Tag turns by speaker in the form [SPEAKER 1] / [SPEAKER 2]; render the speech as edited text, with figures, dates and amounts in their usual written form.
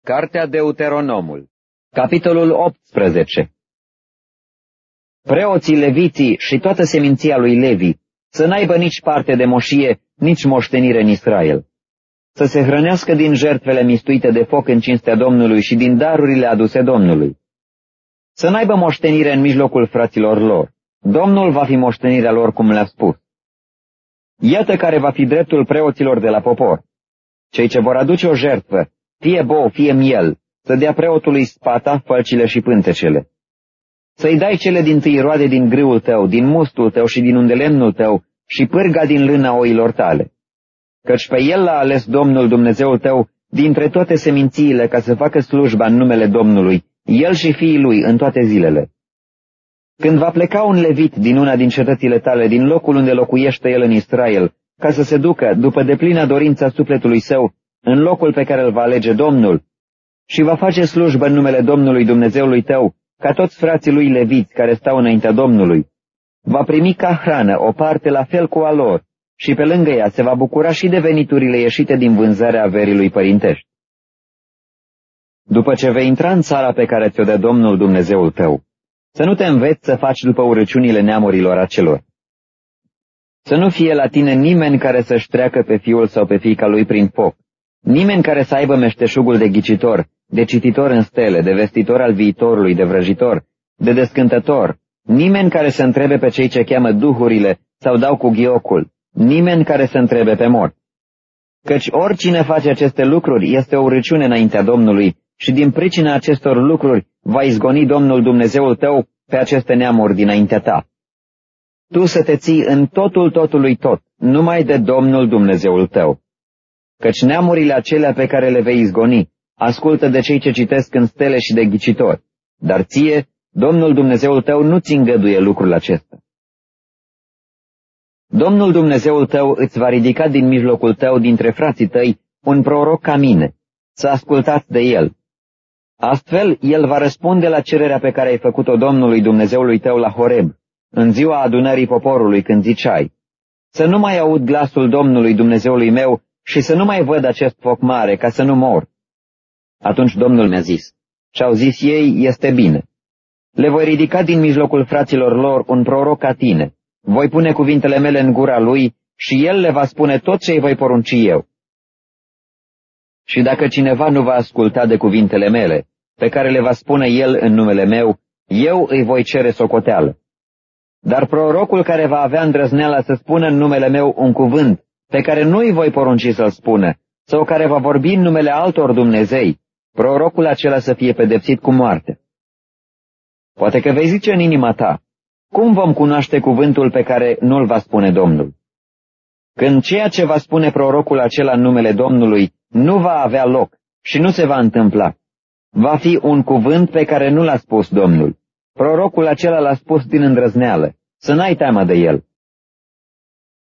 [SPEAKER 1] Cartea Deuteronomul, capitolul 18. Preoții, leviții și toată seminția lui Levi să n-aibă nici parte de moșie, nici moștenire în Israel. Să se hrănească din jertfele mistuite de foc în cinstea Domnului și din darurile aduse Domnului. Să n-aibă moștenire în mijlocul fraților lor. Domnul va fi moștenirea lor, cum le-a spus. Iată care va fi dreptul preoților de la popor. Cei ce vor aduce o jertfă, fie bou, fie miel, să dea preotului spata, fălcile și pântecele. Să-i dai cele dintâi roade din grâul tău, din mustul tău și din undelemnul tău și pârga din lâna oilor tale. Căci pe el l-a ales Domnul Dumnezeul tău dintre toate semințiile ca să facă slujba în numele Domnului, el și fiii lui în toate zilele. Când va pleca un levit din una din cetățile tale, din locul unde locuiește el în Israel, ca să se ducă, după deplina dorința sufletului său, în locul pe care îl va alege Domnul, și va face slujbă în numele Domnului Dumnezeului tău, ca toți frații lui leviți care stau înaintea Domnului, va primi ca hrană o parte la fel cu a lor, și pe lângă ea se va bucura și de veniturile ieșite din vânzarea averii lui părintești. După ce vei intra în țara pe care ți-o dă Domnul Dumnezeul tău, să nu te înveți să faci după urăciunile neamurilor acelor. Să nu fie la tine nimeni care să-și treacă pe fiul sau pe fiica lui prin foc, nimeni care să aibă meșteșugul de ghicitor, de cititor în stele, de vestitor al viitorului, de vrăjitor, de descântător, nimeni care să întrebe pe cei ce cheamă duhurile sau dau cu ghiocul, nimeni care să întrebe pe morți. Căci oricine face aceste lucruri este o urăciune înaintea Domnului și din pricina acestor lucruri va izgoni Domnul Dumnezeul tău pe aceste neamuri dinaintea ta. Tu să te ții în totul totului tot, numai de Domnul Dumnezeul tău. Căci neamurile acelea pe care le vei izgoni ascultă de cei ce citesc în stele și de ghicitori, dar ție, Domnul Dumnezeul tău, nu ți îngăduie lucrul acesta. Domnul Dumnezeul tău îți va ridica din mijlocul tău, dintre frații tăi, un proroc ca mine, să ascultați de el. Astfel, el va răspunde la cererea pe care ai făcut-o Domnului Dumnezeului tău la Horeb, în ziua adunării poporului, când ziceai: să nu mai aud glasul Domnului Dumnezeului meu și să nu mai văd acest foc mare, ca să nu mor. Atunci Domnul mi-a zis, și-au zis ei, este bine. Le voi ridica din mijlocul fraților lor un proroc ca tine, voi pune cuvintele mele în gura lui și el le va spune tot ce îi voi porunci eu. Și dacă cineva nu va asculta de cuvintele mele, pe care le va spune el în numele meu, eu îi voi cere socoteală. Dar prorocul care va avea îndrăzneala să spună în numele meu un cuvânt, pe care nu îi voi porunci să-l spună, sau care va vorbi în numele altor Dumnezei, prorocul acela să fie pedepsit cu moarte. Poate că vei zice în inima ta, cum vom cunoaște cuvântul pe care nu-l va spune Domnul? Când ceea ce va spune prorocul acela în numele Domnului nu va avea loc și nu se va întâmpla, va fi un cuvânt pe care nu l-a spus Domnul. Prorocul acela l-a spus din îndrăzneală, să n-ai teamă de el,